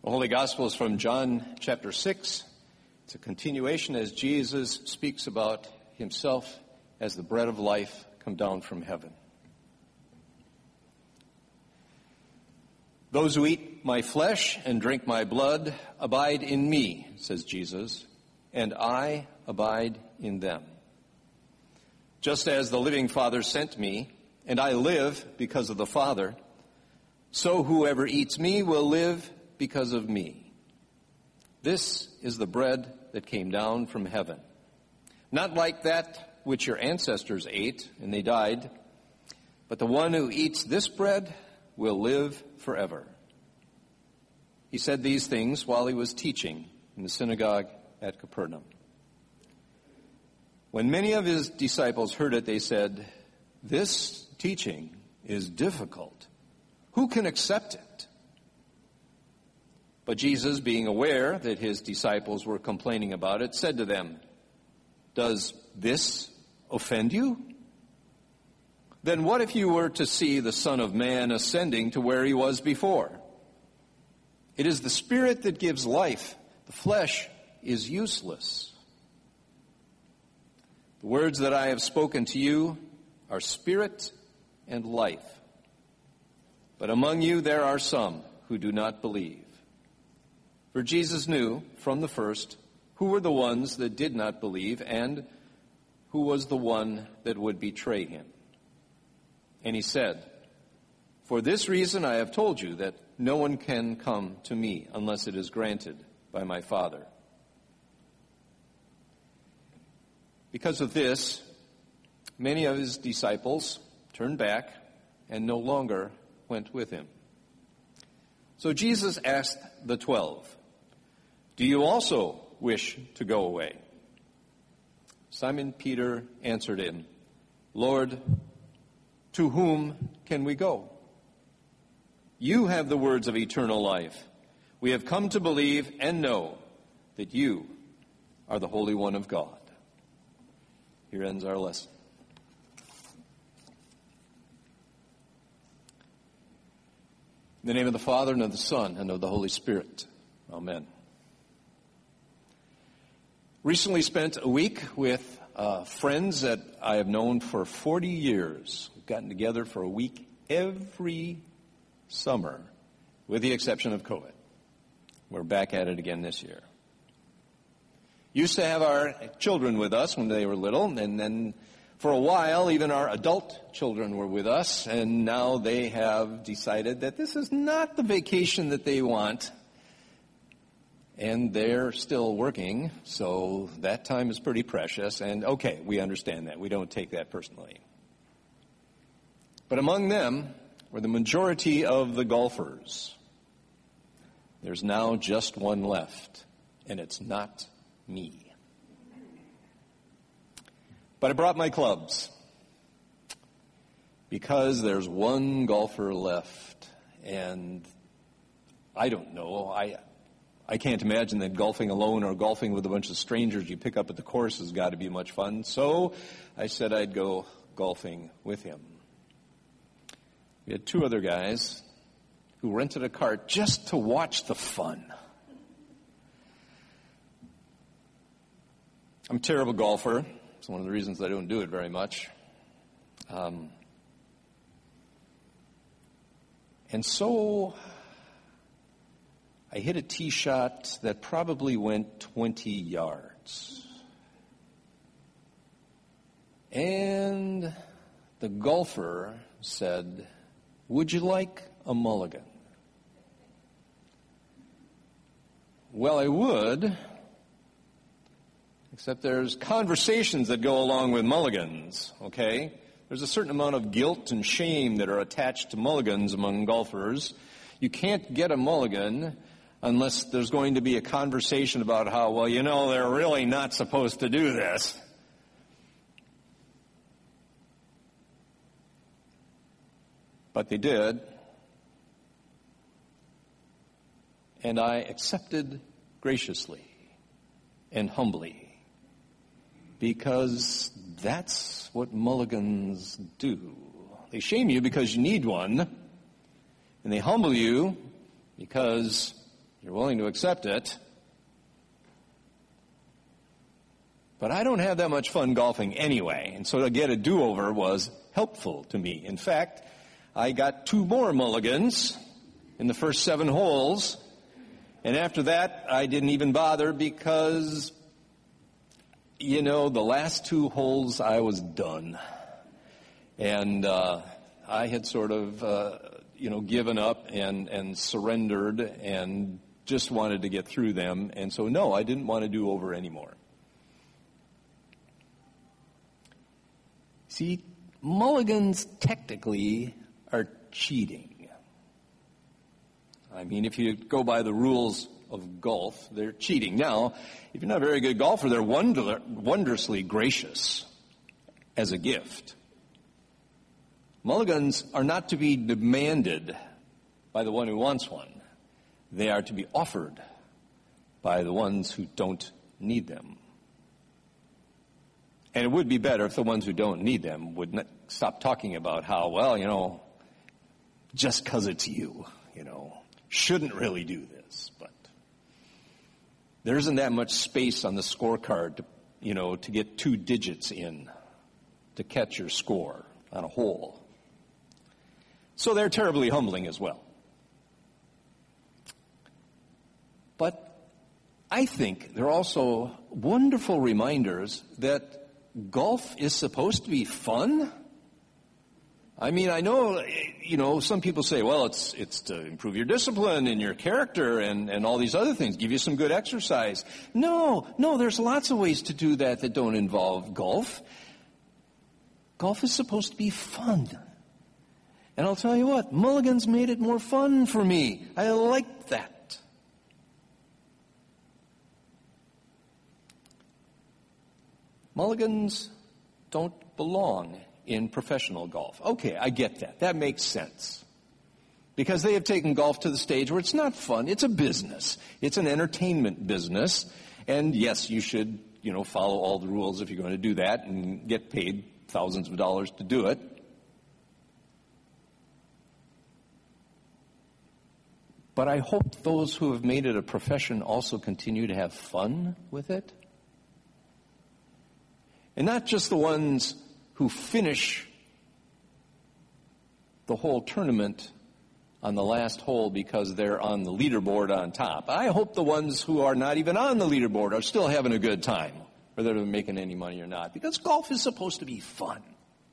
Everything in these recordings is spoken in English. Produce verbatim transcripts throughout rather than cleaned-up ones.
The Holy Gospel is from John chapter six. It's a continuation as Jesus speaks about himself as the bread of life come down from heaven. Those who eat my flesh and drink my blood abide in me, says Jesus, and I abide in them. Just as the living Father sent me, and I live because of the Father, so whoever eats me will live because of me. This is the bread that came down from heaven. Not like that which your ancestors ate, and they died, but the one who eats this bread will live forever. He said these things while he was teaching in the synagogue at Capernaum. When many of his disciples heard it, they said, "This teaching is difficult. Who can accept it?" But Jesus, being aware that his disciples were complaining about it, said to them, "Does this offend you? Then what if you were to see the Son of Man ascending to where he was before? It is the Spirit that gives life. The flesh is useless. The words that I have spoken to you are spirit and life. But among you there are some who do not believe." For Jesus knew from the first who were the ones that did not believe and who was the one that would betray him. And he said, "For this reason I have told you that no one can come to me unless it is granted by my Father." Because of this, many of his disciples turned back and no longer went with him. So Jesus asked the twelve, "Do you also wish to go away?" Simon Peter answered him, "Lord, to whom can we go? You have the words of eternal life. We have come to believe and know that you are the Holy One of God." Here ends our lesson. In the name of the Father, and of the Son, and of the Holy Spirit. Amen. Recently spent a week with uh, friends that I have known for forty years. We've gotten together for a week every summer, with the exception of COVID. We're back at it again this year. Used to have our children with us when they were little, and then for a while even our adult children were with us, and now they have decided that this is not the vacation that they want. And they're still working, so that time is pretty precious. And okay, we understand that. We don't take that personally. But among them were the majority of the golfers. There's now just one left, and it's not me. But I brought my clubs because there's one golfer left, and I don't know. I... I can't imagine that golfing alone or golfing with a bunch of strangers you pick up at the course has got to be much fun. So I said I'd go golfing with him. We had two other guys who rented a cart just to watch the fun. I'm a terrible golfer. It's one of the reasons I don't do it very much. Um, and so I hit a tee shot that probably went twenty yards. And the golfer said, "Would you like a mulligan?" Well, I would, except there's conversations that go along with mulligans, okay? There's a certain amount of guilt and shame that are attached to mulligans among golfers. You can't get a mulligan unless there's going to be a conversation about how, well, you know, they're really not supposed to do this. But they did. And I accepted graciously and humbly, because that's what mulligans do. They shame you because you need one, and they humble you because You're willing to accept it. But I don't have that much fun golfing anyway, and so to get a do-over was helpful to me. In fact, I got two more mulligans in the first seven holes, and after that I didn't even bother because, you know, the last two holes I was done. And uh, I had sort of, uh, you know, given up and, and surrendered and just wanted to get through them, and so no, I didn't want to do over anymore. See, mulligans technically are cheating. I mean, if you go by the rules of golf, they're cheating. Now, if you're not a very good golfer, they're wonder, wondrously gracious as a gift. Mulligans are not to be demanded by the one who wants one. They are to be offered by the ones who don't need them. And it would be better if the ones who don't need them would not stop talking about how, well, you know, just because it's you, you know, shouldn't really do this. But there isn't that much space on the scorecard, to, you know, to get two digits in to catch your score on a hole. So they're terribly humbling as well. But I think they're also wonderful reminders that golf is supposed to be fun. I mean, I know, you know, some people say, well, it's it's to improve your discipline and your character and, and all these other things, give you some good exercise. No, no, there's lots of ways to do that that don't involve golf. Golf is supposed to be fun. And I'll tell you what, mulligans made it more fun for me. I liked that. Mulligans don't belong in professional golf. Okay, I get that. That makes sense. Because they have taken golf to the stage where it's not fun. It's a business. It's an entertainment business. And yes, you should, you know, follow all the rules if you're going to do that and get paid thousands of dollars to do it. But I hope those who have made it a profession also continue to have fun with it. And not just the ones who finish the whole tournament on the last hole because they're on the leaderboard on top. I hope the ones who are not even on the leaderboard are still having a good time, whether they're making any money or not, because golf is supposed to be fun.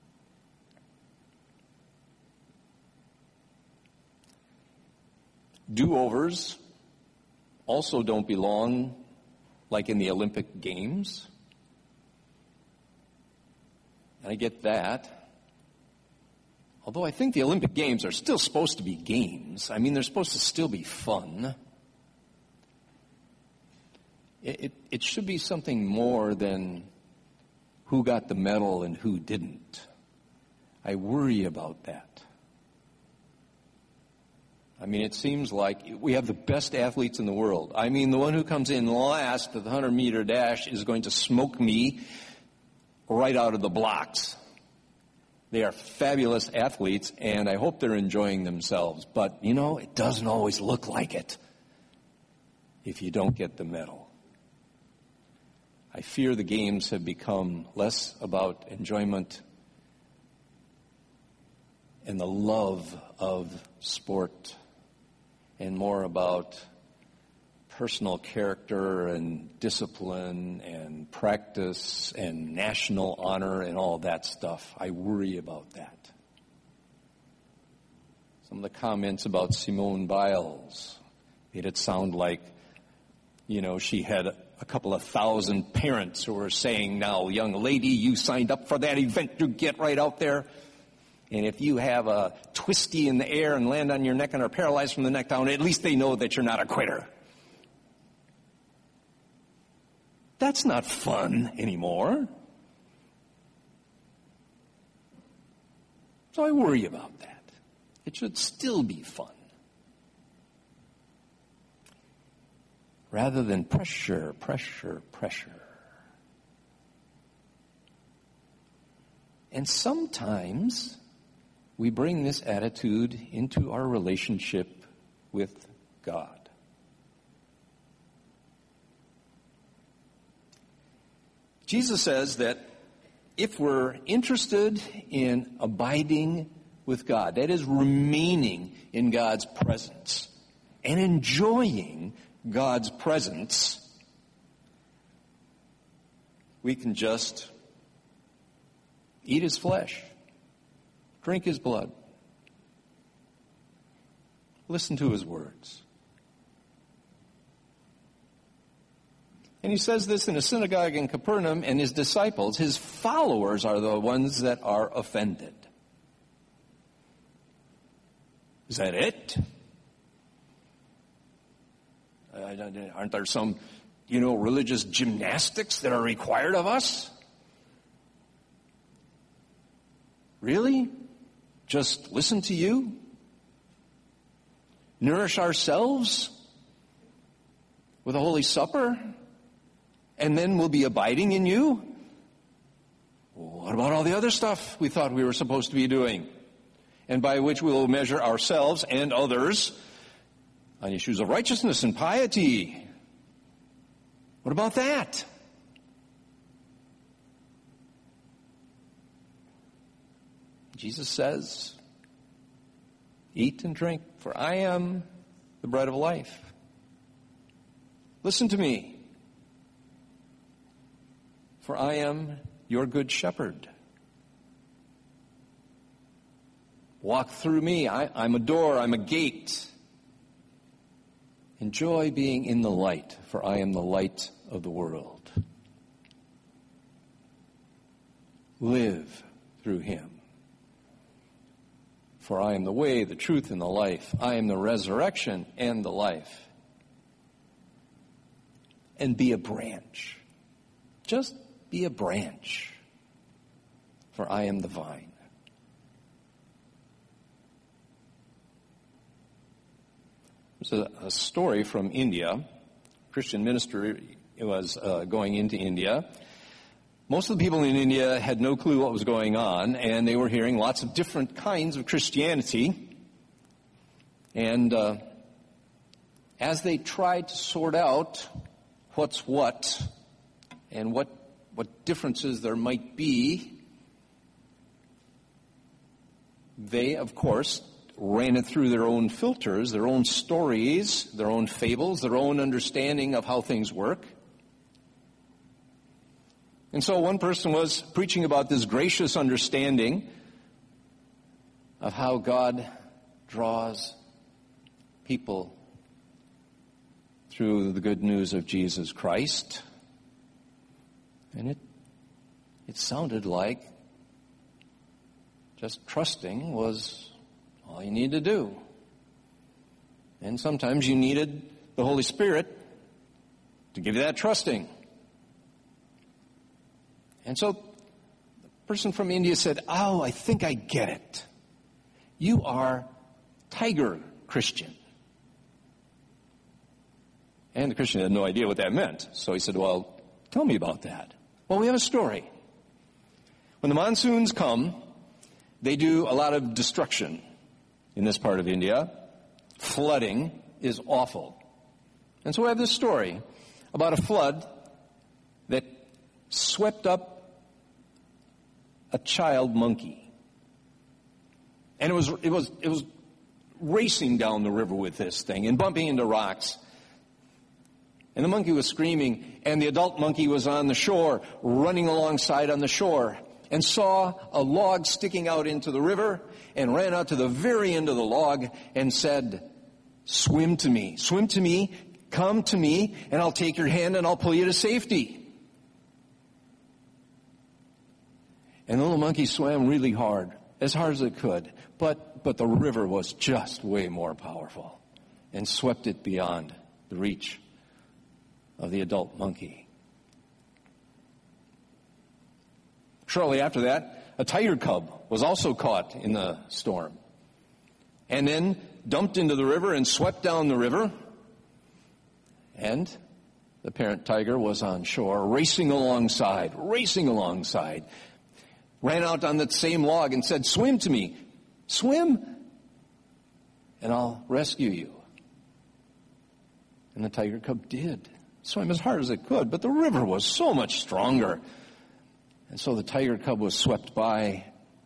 Do-overs also don't belong like in the Olympic Games. And I get that. Although I think the Olympic Games are still supposed to be games. I mean, they're supposed to still be fun. It, it, it should be something more than who got the medal and who didn't. I worry about that. I mean, it seems like we have the best athletes in the world. I mean, the one who comes in last at the hundred-meter dash is going to smoke me right out of the blocks. They are fabulous athletes, and I hope they're enjoying themselves. But, you know, it doesn't always look like it if you don't get the medal. I fear the games have become less about enjoyment and the love of sport and more about personal character and discipline and practice and national honor and all that stuff. I worry about that. Some of the comments about Simone Biles made it sound like, you know, she had a couple of thousand parents who were saying, now, young lady, you signed up for that event, you get right out there. And if you have a twisty in the air and land on your neck and are paralyzed from the neck down, at least they know that you're not a quitter. That's not fun anymore. So I worry about that. It should still be fun. Rather than pressure, pressure, pressure. And sometimes we bring this attitude into our relationship with God. Jesus says that if we're interested in abiding with God, that is remaining in God's presence and enjoying God's presence, we can just eat his flesh, drink his blood, listen to his words. And he says this in a synagogue in Capernaum, and his disciples, his followers, are the ones that are offended. Is that it? Aren't there some, you know, religious gymnastics that are required of us? Really? Just listen to you? Nourish ourselves with the Holy Supper? And then we'll be abiding in you? What about all the other stuff we thought we were supposed to be doing? And by which we will measure ourselves and others on issues of righteousness and piety. What about that? Jesus says, eat and drink, for I am the bread of life. Listen to me, for I am your good shepherd. Walk through me. I, I'm a door. I'm a gate. Enjoy being in the light, for I am the light of the world. Live through him, for I am the way, the truth, and the life. I am the resurrection and the life. And be a branch. Just be a branch, for I am the vine. There's a, a story from India. Christian minister was uh, going into India. Most of the people in India had no clue what was going on, and they were hearing lots of different kinds of Christianity. And uh, as they tried to sort out what's what and what what differences there might be, they, of course, ran it through their own filters, their own stories, their own fables, their own understanding of how things work. And so one person was preaching about this gracious understanding of how God draws people through the good news of Jesus Christ. And it it sounded like just trusting was all you need to do. And sometimes you needed the Holy Spirit to give you that trusting. And so the person from India said, oh, I think I get it. You are Tiger Christian. And the Christian had no idea what that meant. So he said, well, tell me about that. Well, we have a story. When the monsoons come, they do a lot of destruction in this part of India. Flooding is awful. And so we have this story about a flood that swept up a child monkey. And it was it was it was racing down the river with this thing and bumping into rocks. And the monkey was screaming, and the adult monkey was on the shore, running alongside on the shore, and saw a log sticking out into the river, and ran out to the very end of the log and said, swim to me, swim to me, come to me, and I'll take your hand and I'll pull you to safety. And the little monkey swam really hard, as hard as it could, but, but the river was just way more powerful and swept it beyond the reach of the adult monkey. Shortly after that, a tiger cub was also caught in the storm and then dumped into the river and swept down the river. And the parent tiger was on shore, racing alongside, racing alongside, ran out on that same log and said, swim to me, swim, and I'll rescue you. And the tiger cub did. swam as hard as it could, but the river was so much stronger. And so the tiger cub was swept by,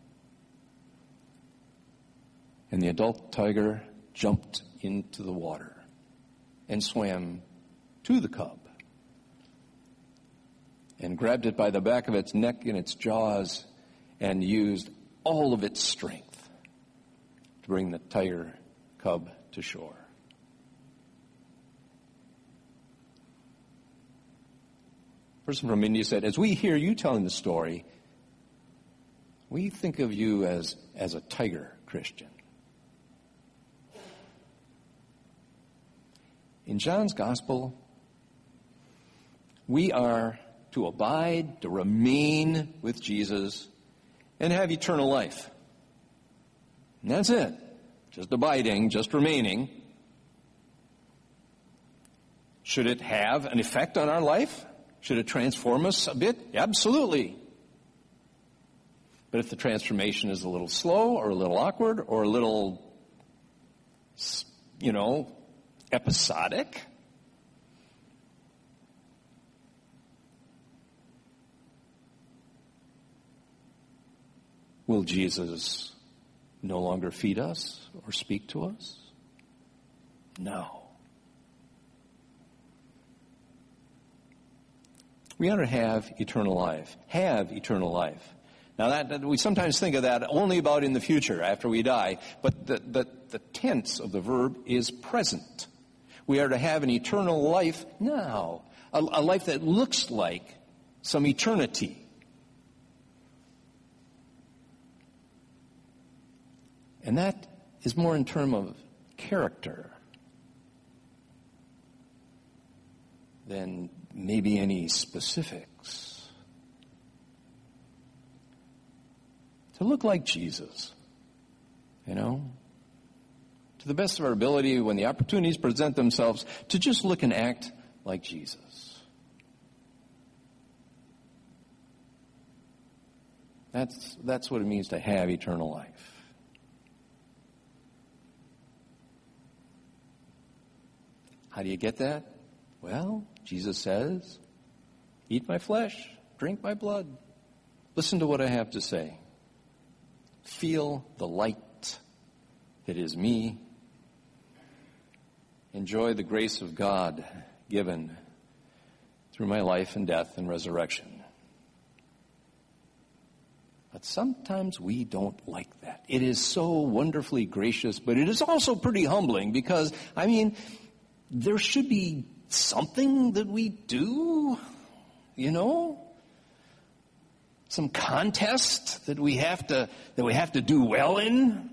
and the adult tiger jumped into the water and swam to the cub and grabbed it by the back of its neck and its jaws and used all of its strength to bring the tiger cub to shore. A person from India said, as we hear you telling the story, we think of you as, as a tiger Christian. In John's gospel, we are to abide, to remain with Jesus, and have eternal life. And that's it. Just abiding, just remaining. Should it have an effect on our life? Should it transform us a bit? Absolutely. But if the transformation is a little slow or a little awkward or a little, you know, episodic, will Jesus no longer feed us or speak to us? No. We ought to have eternal life. Have eternal life. Now that, that we sometimes think of that only about in the future after we die, but the, the, the tense of the verb is present. We are to have an eternal life now, a, a life that looks like some eternity. And that is more in terms of character than maybe any specifics. To look like Jesus, you know, to the best of our ability when the opportunities present themselves, to just look and act like Jesus. That's, that's what it means to have eternal life. How do you get that? Well, Jesus says, eat my flesh, drink my blood. Listen to what I have to say. Feel the light that is me. Enjoy the grace of God given through my life and death and resurrection. But sometimes we don't like that. It is so wonderfully gracious, but it is also pretty humbling because, I mean, there should be something that we do, you know, some contest that we have to that we have to do well in.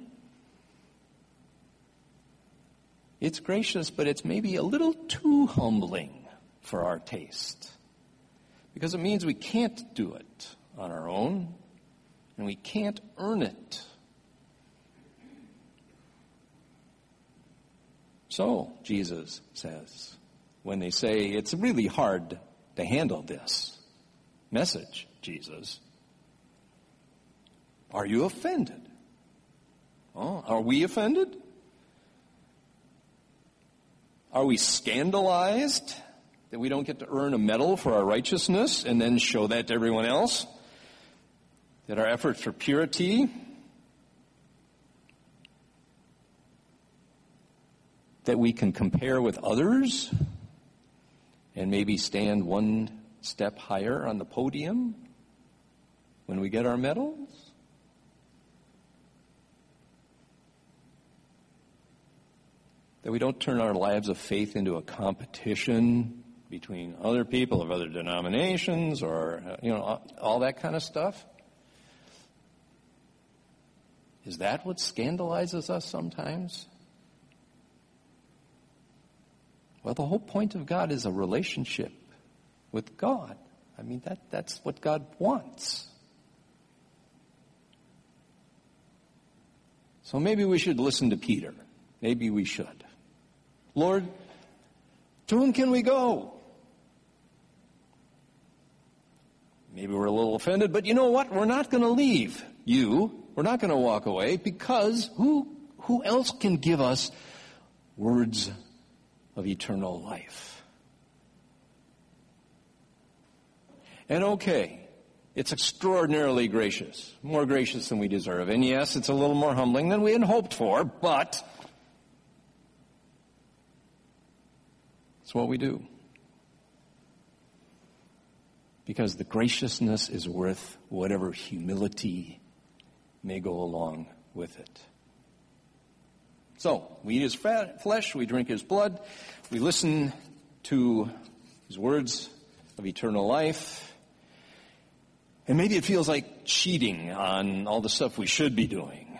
It's gracious, but it's maybe a little too humbling for our taste, because it means we can't do it on our own, and we can't earn it. So, Jesus says, when they say, it's really hard to handle this message, Jesus, are you offended? Oh, are we offended? Are we scandalized that we don't get to earn a medal for our righteousness and then show that to everyone else? That our effort for purity, that we can compare with others and maybe stand one step higher on the podium when we get our medals? That we don't turn our lives of faith into a competition between other people of other denominations or, you know, all that kind of stuff? Is that what scandalizes us sometimes? Well, the whole point of God is a relationship with God. I mean, that, that's what God wants. So maybe we should listen to Peter. Maybe we should. Lord, to whom can we go? Maybe we're a little offended, but you know what? We're not going to leave you. We're not going to walk away, because who who else can give us words of eternal life? And okay, it's extraordinarily gracious, more gracious than we deserve. And yes, it's a little more humbling than we had hoped for, but it's what we do. Because the graciousness is worth whatever humility may go along with it. So, we eat his flesh, we drink his blood, we listen to his words of eternal life, and maybe it feels like cheating on all the stuff we should be doing.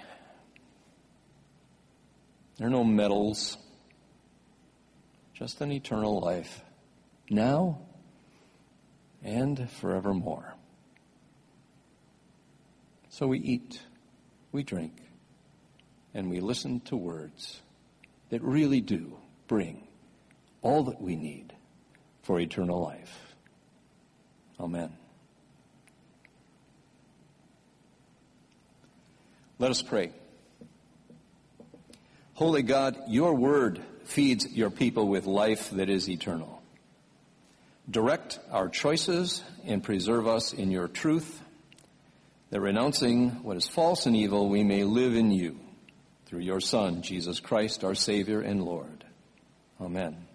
There are no medals, just an eternal life, now and forevermore. So we eat, we drink, and we listen to words that really do bring all that we need for eternal life. Amen. Let us pray. Holy God, your word feeds your people with life that is eternal. Direct our choices and preserve us in your truth, that renouncing what is false and evil, we may live in you, through your Son, Jesus Christ, our Savior and Lord. Amen.